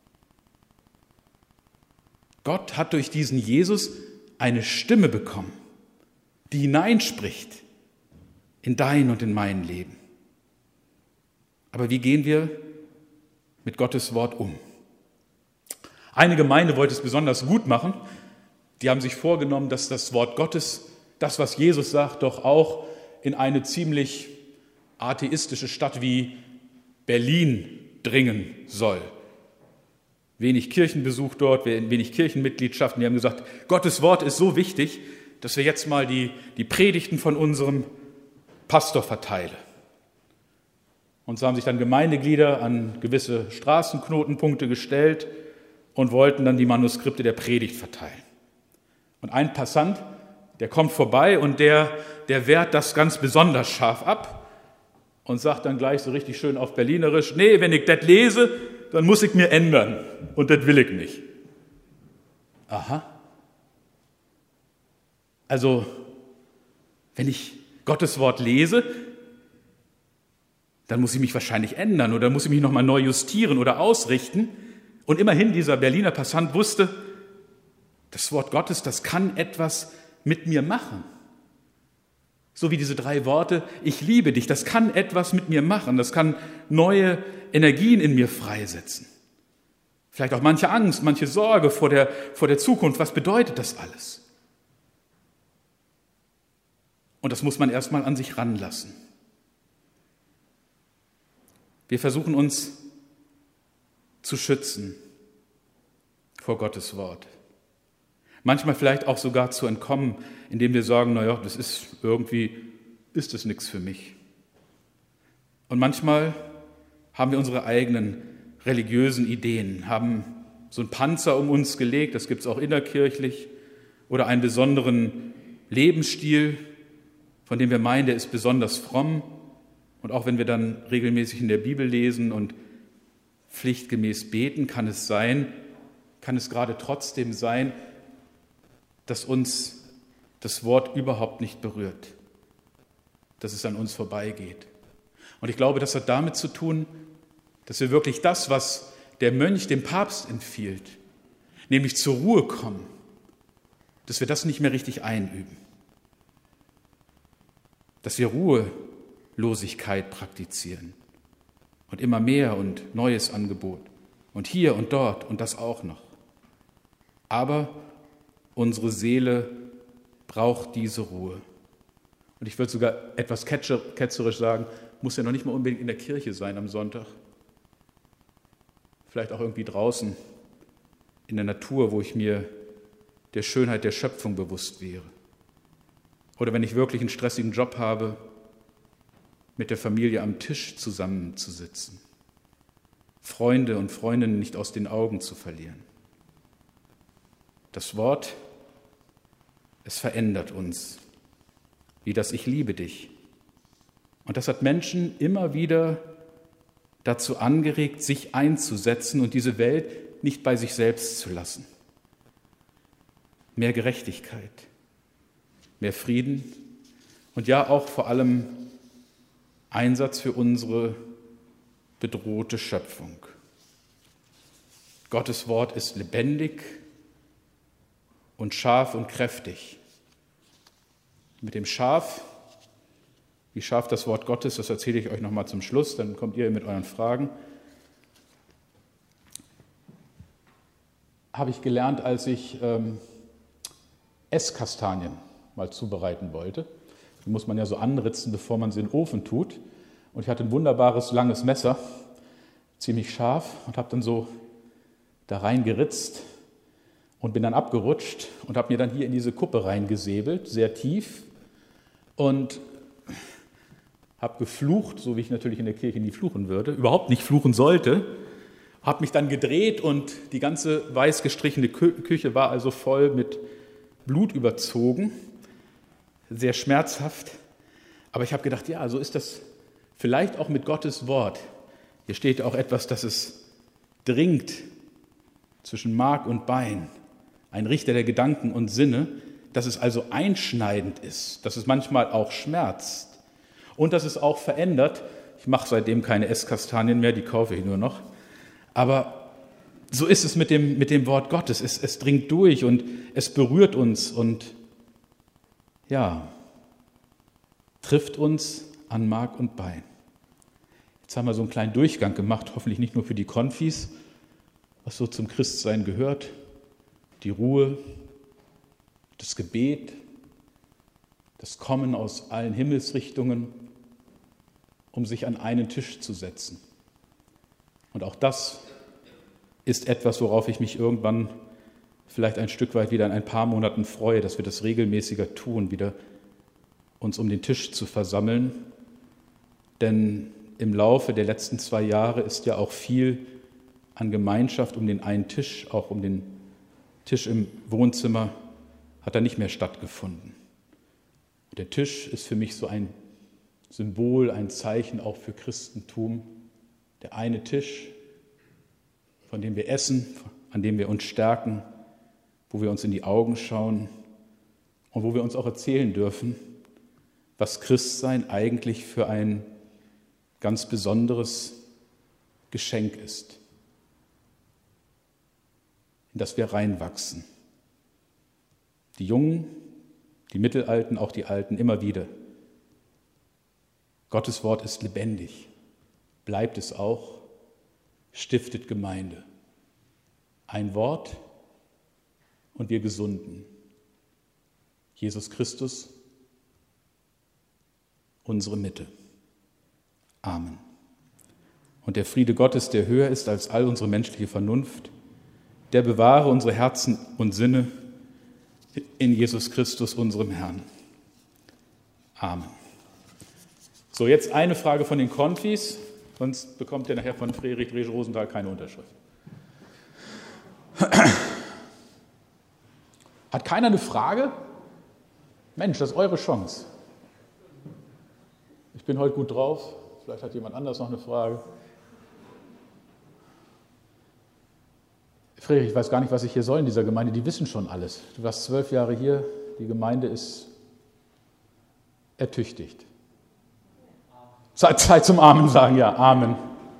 Gott hat durch diesen Jesus eine Stimme bekommen, die hineinspricht in dein und in mein Leben. Aber wie gehen wir mit Gottes Wort um? Eine Gemeinde wollte es besonders gut machen. Die haben sich vorgenommen, dass das Wort Gottes, das, was Jesus sagt, doch auch in eine ziemlich atheistische Stadt wie Berlin dringen soll. Wenig Kirchenbesuch dort, wenig Kirchenmitgliedschaften. Die haben gesagt, Gottes Wort ist so wichtig, dass wir jetzt mal die, die Predigten von unserem Pastor verteilen. Und so haben sich dann Gemeindeglieder an gewisse Straßenknotenpunkte gestellt und wollten dann die Manuskripte der Predigt verteilen. Und ein Passant, der kommt vorbei und der, der wehrt das ganz besonders scharf ab und sagt dann gleich so richtig schön auf Berlinerisch, nee, wenn ich das lese, dann muss ich mir ändern und das will ich nicht. Aha. Also, wenn ich Gottes Wort lese, dann muss ich mich wahrscheinlich ändern oder muss ich mich nochmal neu justieren oder ausrichten. Und immerhin, dieser Berliner Passant wusste, das Wort Gottes, das kann etwas mit mir machen. So wie diese drei Worte, ich liebe dich, das kann etwas mit mir machen, das kann neue Energien in mir freisetzen. Vielleicht auch manche Angst, manche Sorge vor der, vor der Zukunft. Was bedeutet das alles? Und das muss man erstmal an sich ranlassen. Wir versuchen uns zu schützen vor Gottes Wort. Manchmal vielleicht auch sogar zu entkommen, indem wir sagen, naja, das ist irgendwie, ist das nichts für mich. Und manchmal haben wir unsere eigenen religiösen Ideen, haben so einen Panzer um uns gelegt, das gibt es auch innerkirchlich, oder einen besonderen Lebensstil, von dem wir meinen, der ist besonders fromm. Und auch wenn wir dann regelmäßig in der Bibel lesen und pflichtgemäß beten, kann es sein, kann es gerade trotzdem sein, dass uns das Wort überhaupt nicht berührt, dass es an uns vorbeigeht. Und ich glaube, das hat damit zu tun, dass wir wirklich das, was der Mönch dem Papst empfiehlt, nämlich zur Ruhe kommen, dass wir das nicht mehr richtig einüben. Dass wir Ruhelosigkeit praktizieren und immer mehr und neues Angebot und hier und dort und das auch noch. Aber unsere Seele braucht diese Ruhe. Und ich würde sogar etwas ketzerisch sagen, muss ja noch nicht mal unbedingt in der Kirche sein am Sonntag. Vielleicht auch irgendwie draußen in der Natur, wo ich mir der Schönheit der Schöpfung bewusst wäre. Oder wenn ich wirklich einen stressigen Job habe, mit der Familie am Tisch zusammenzusitzen. Freunde und Freundinnen nicht aus den Augen zu verlieren. Das Wort, es verändert uns, wie das Ich liebe dich. Und das hat Menschen immer wieder dazu angeregt, sich einzusetzen und diese Welt nicht bei sich selbst zu lassen. Mehr Gerechtigkeit, mehr Frieden und ja auch vor allem Einsatz für unsere bedrohte Schöpfung. Gottes Wort ist lebendig und scharf und kräftig. Mit dem Schaf, wie scharf das Wort Gottes, das erzähle ich euch noch mal zum Schluss, dann kommt ihr mit euren Fragen. Habe ich gelernt, als ich ähm, Esskastanien mal zubereiten wollte. Die muss man ja so anritzen, bevor man sie in den Ofen tut. Und ich hatte ein wunderbares, langes Messer, ziemlich scharf, und habe dann so da reingeritzt und bin dann abgerutscht und habe mir dann hier in diese Kuppe reingesäbelt, sehr tief, und habe geflucht, so wie ich natürlich in der Kirche nie fluchen würde, überhaupt nicht fluchen sollte, habe mich dann gedreht und die ganze weiß gestrichene Küche war also voll mit Blut überzogen, sehr schmerzhaft. Aber ich habe gedacht, ja, so ist das vielleicht auch mit Gottes Wort. Hier steht auch etwas, dass es dringt zwischen Mark und Bein, ein Richter der Gedanken und Sinne, dass es also einschneidend ist, dass es manchmal auch schmerzt und dass es auch verändert. Ich mache seitdem keine Esskastanien mehr, die kaufe ich nur noch. Aber so ist es mit dem, mit dem Wort Gottes. Es, es dringt durch und es berührt uns und ja, trifft uns an Mark und Bein. Jetzt haben wir so einen kleinen Durchgang gemacht, hoffentlich nicht nur für die Konfis, was so zum Christsein gehört, die Ruhe, das Gebet, das Kommen aus allen Himmelsrichtungen, um sich an einen Tisch zu setzen. Und auch das ist etwas, worauf ich mich irgendwann vielleicht ein Stück weit wieder in ein paar Monaten freue, dass wir das regelmäßiger tun, wieder uns um den Tisch zu versammeln. Denn im Laufe der letzten zwei Jahre ist ja auch viel an Gemeinschaft um den einen Tisch, auch um den Tisch im Wohnzimmer, hat da nicht mehr stattgefunden. Der Tisch ist für mich so ein Symbol, ein Zeichen auch für Christentum. Der eine Tisch, von dem wir essen, an dem wir uns stärken, wo wir uns in die Augen schauen und wo wir uns auch erzählen dürfen, was Christsein eigentlich für ein ganz besonderes Geschenk ist, in das wir reinwachsen. Die Jungen, die Mittelalten, auch die Alten, immer wieder. Gottes Wort ist lebendig, bleibt es auch, stiftet Gemeinde. Ein Wort und wir gesunden. Jesus Christus, unsere Mitte. Amen. Und der Friede Gottes, der höher ist als all unsere menschliche Vernunft, der bewahre unsere Herzen und Sinne in Jesus Christus, unserem Herrn. Amen. So, jetzt eine Frage von den Konfis, sonst bekommt ihr nachher von Friedrich Driesch-Rosenthal keine Unterschrift. Hat keiner eine Frage? Mensch, das ist eure Chance. Ich bin heute gut drauf. Vielleicht hat jemand anders noch eine Frage. Friedrich, ich weiß gar nicht, was ich hier soll in dieser Gemeinde. Die wissen schon alles. Du warst zwölf Jahre hier. Die Gemeinde ist ertüchtigt. Zeit zum Amen sagen, ja, Amen.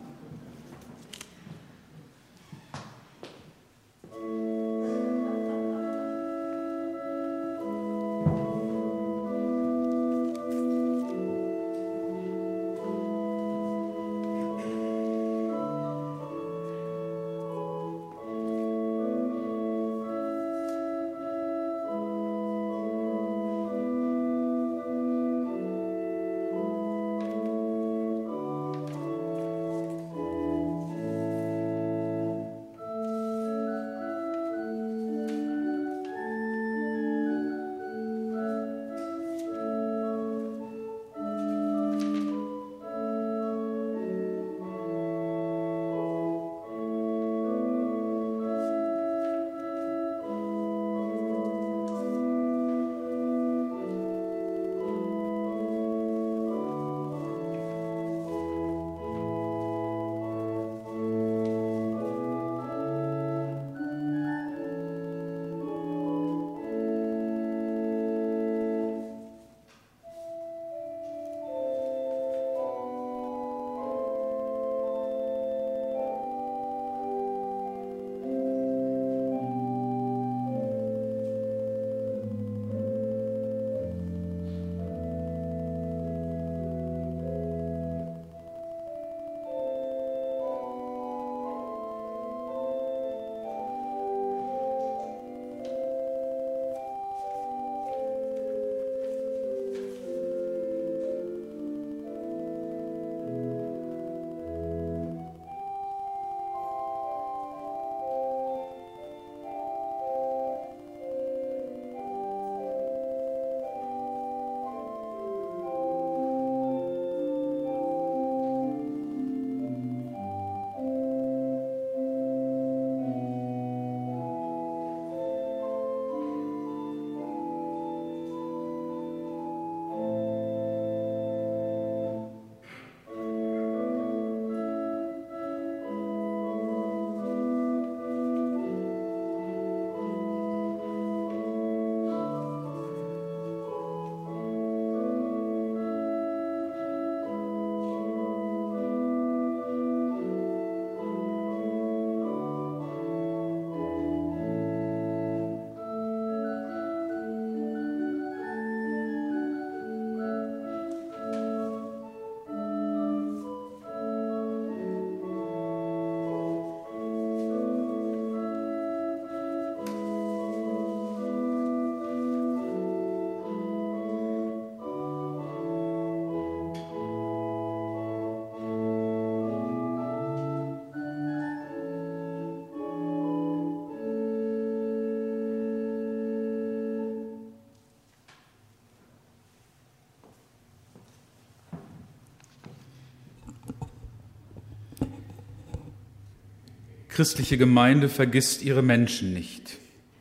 Christliche Gemeinde vergisst ihre Menschen nicht.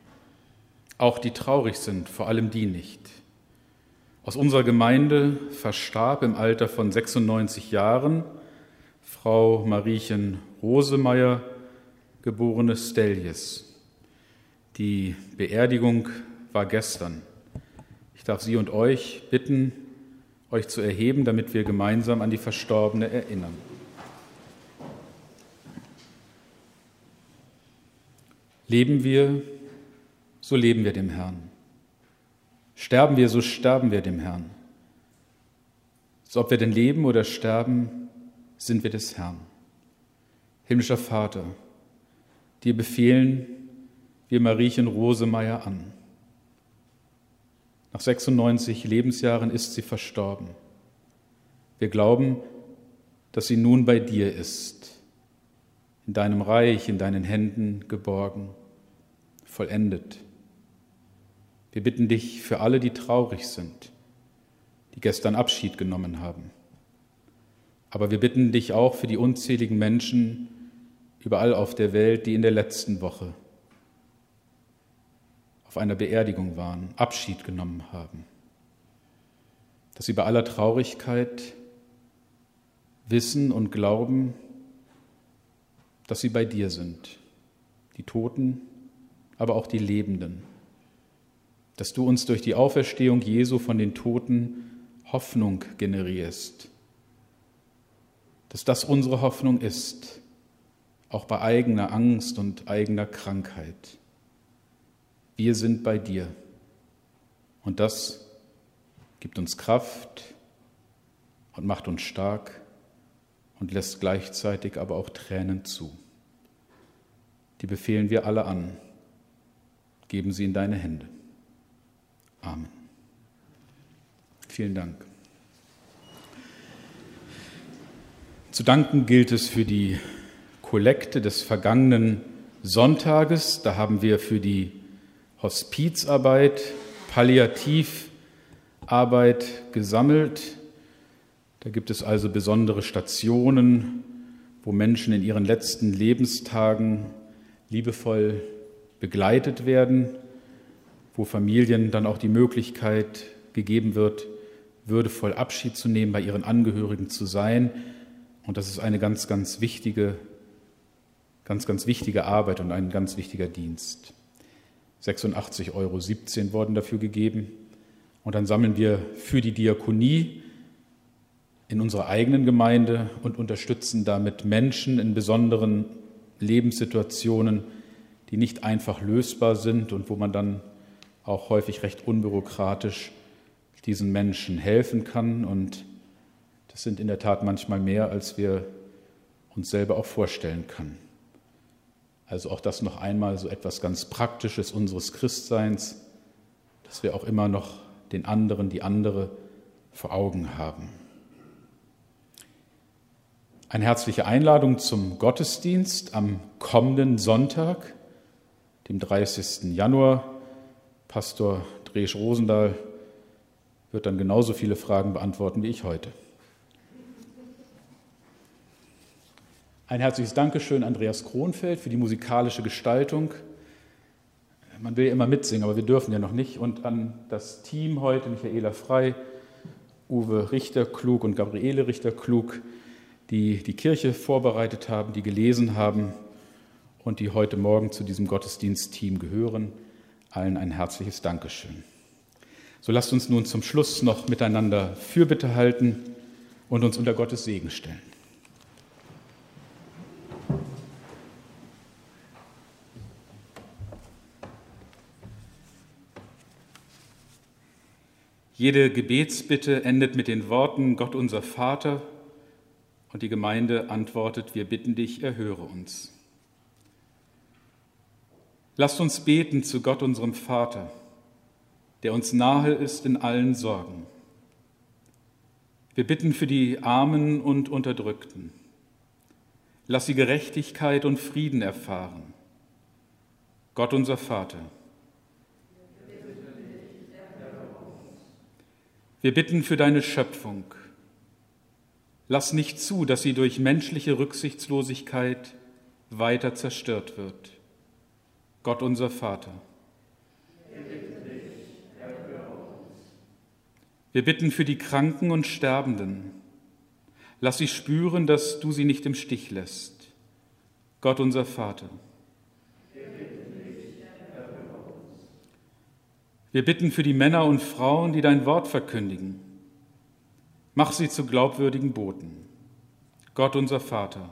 Auch die traurig sind, vor allem die nicht. Aus unserer Gemeinde verstarb im Alter von sechsundneunzig Jahren Frau Mariechen Rosemeyer, geborene Steljes. Die Beerdigung war gestern. Ich darf Sie und euch bitten, euch zu erheben, damit wir gemeinsam an die Verstorbene erinnern. Leben wir, so leben wir dem Herrn. Sterben wir, so sterben wir dem Herrn. So ob wir denn leben oder sterben, sind wir des Herrn. Himmlischer Vater, dir befehlen wir Mariechen Rosemeyer an. Nach sechsundneunzig Lebensjahren ist sie verstorben. Wir glauben, dass sie nun bei dir ist, in deinem Reich, in deinen Händen geborgen, vollendet. Wir bitten dich für alle, die traurig sind, die gestern Abschied genommen haben. Aber wir bitten dich auch für die unzähligen Menschen überall auf der Welt, die in der letzten Woche auf einer Beerdigung waren, Abschied genommen haben, dass sie bei aller Traurigkeit wissen und glauben, dass sie bei dir sind, die Toten, aber auch die Lebenden, dass du uns durch die Auferstehung Jesu von den Toten Hoffnung generierst dass das unsere Hoffnung ist, auch bei eigener Angst und eigener Krankheit. Wir sind bei dir und das gibt uns Kraft und macht uns stark und lässt gleichzeitig aber auch Tränen zu. Die befehlen wir alle an. Geben sie in deine Hände. Amen. Vielen Dank. Zu danken gilt es für die Kollekte des vergangenen Sonntages. Da haben wir für die Hospizarbeit, Palliativarbeit gesammelt. Da gibt es also besondere Stationen, wo Menschen in ihren letzten Lebenstagen liebevoll begleitet werden, wo Familien dann auch die Möglichkeit gegeben wird, würdevoll Abschied zu nehmen, bei ihren Angehörigen zu sein. Und das ist eine ganz, ganz wichtige, ganz, ganz wichtige Arbeit und ein ganz wichtiger Dienst. sechsundachtzig Euro siebzehn wurden dafür gegeben. Und dann sammeln wir für die Diakonie in unserer eigenen Gemeinde und unterstützen damit Menschen in besonderen Lebenssituationen, die nicht einfach lösbar sind und wo man dann auch häufig recht unbürokratisch diesen Menschen helfen kann. Und das sind in der Tat manchmal mehr, als wir uns selber auch vorstellen können. Also auch das noch einmal so etwas ganz Praktisches unseres Christseins, dass wir auch immer noch den anderen, die andere vor Augen haben. Eine herzliche Einladung zum Gottesdienst am kommenden Sonntag, dem dreißigsten Januar. Pastor Dreesch-Rosendahl wird dann genauso viele Fragen beantworten wie ich heute. Ein herzliches Dankeschön Andreas Kronfeld für die musikalische Gestaltung. Man will ja immer mitsingen, aber wir dürfen ja noch nicht. Und an das Team heute, Michaela Frei, Uwe Richter-Klug und Gabriele Richter-Klug, die die Kirche vorbereitet haben, die gelesen haben und die heute Morgen zu diesem Gottesdienstteam gehören. Allen ein herzliches Dankeschön. So lasst uns nun zum Schluss noch miteinander Fürbitte halten und uns unter Gottes Segen stellen. Jede Gebetsbitte endet mit den Worten: Gott unser Vater, und die Gemeinde antwortet: Wir bitten dich, erhöre uns. Lasst uns beten zu Gott unserem Vater, der uns nahe ist in allen Sorgen. Wir bitten für die Armen und Unterdrückten. Lass sie Gerechtigkeit und Frieden erfahren. Gott unser Vater. Wir bitten für deine Schöpfung. Lass nicht zu, dass sie durch menschliche Rücksichtslosigkeit weiter zerstört wird. Gott unser Vater. Wir bitten für die Kranken und Sterbenden. Lass sie spüren, dass du sie nicht im Stich lässt. Gott unser Vater. Wir bitten für die Männer und Frauen, die dein Wort verkündigen. Mach sie zu glaubwürdigen Boten. Gott unser Vater.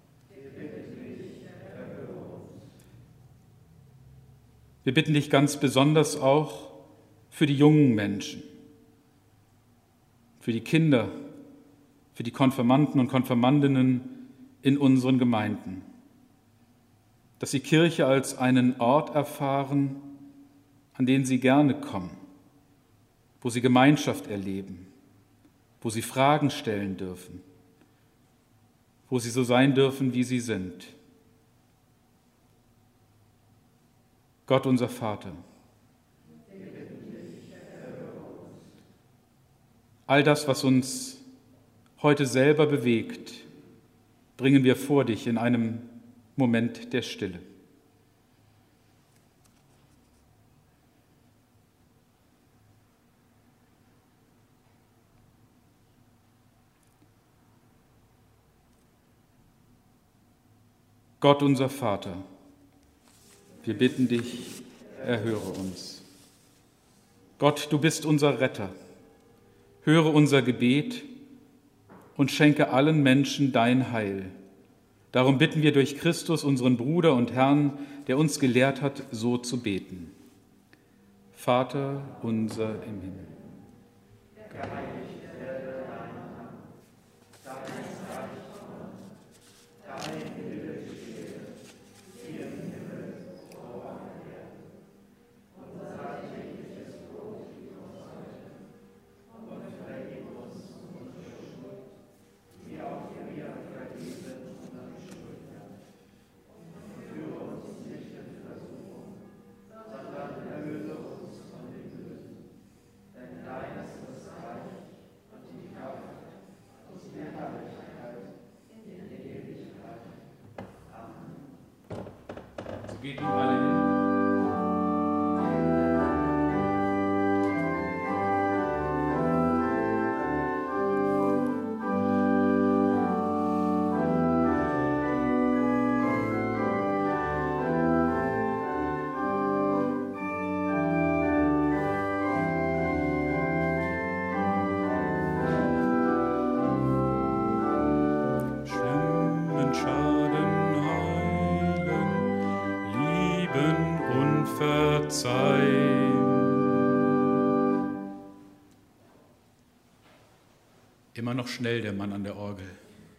Wir bitten dich ganz besonders auch für die jungen Menschen, für die Kinder, für die Konfirmanden und Konfirmandinnen in unseren Gemeinden, dass sie Kirche als einen Ort erfahren, an den sie gerne kommen, wo sie Gemeinschaft erleben, wo sie Fragen stellen dürfen, wo sie so sein dürfen, wie sie sind. Gott unser Vater. All das, was uns heute selber bewegt, bringen wir vor dich in einem Moment der Stille. Gott unser Vater, wir bitten dich, erhöre uns. Gott, du bist unser Retter. Höre unser Gebet und schenke allen Menschen dein Heil. Darum bitten wir durch Christus, unseren Bruder und Herrn, der uns gelehrt hat, so zu beten. Vater unser im Himmel. Geheiligt werde dein Name, dein Reich komme, dein Wille geschehe, wie im Himmel, so auf Erden. Unser tägliches Brot gib uns heute und vergib uns unsere Schuld, wie auch wir vergeben unseren Schuldnern. Und führe uns nicht in Versuchung, sondern erlöse uns von dem Bösen. Denn dein ist das Reich und die Kraft und die Herrlichkeit in Ewigkeit. Amen. So geht nun alle hin. Schlimmen Schaden heilen, lieben und verzeihen. Immer noch schnell der Mann an der Orgel.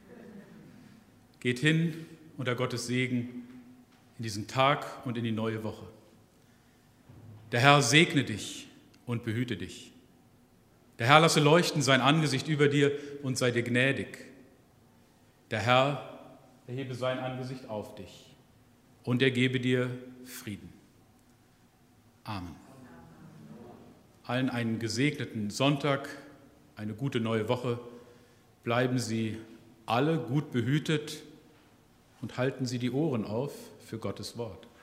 Geht hin unter Gottes Segen in diesen Tag und in die neue Woche. Der Herr segne dich und behüte dich. Der Herr lasse leuchten sein Angesicht über dir und sei dir gnädig. Der Herr erhebe sein Angesicht auf dich und er gebe dir Frieden. Amen. Allen einen gesegneten Sonntag, eine gute neue Woche. Bleiben Sie alle gut behütet und halten Sie die Ohren auf für Gottes Wort.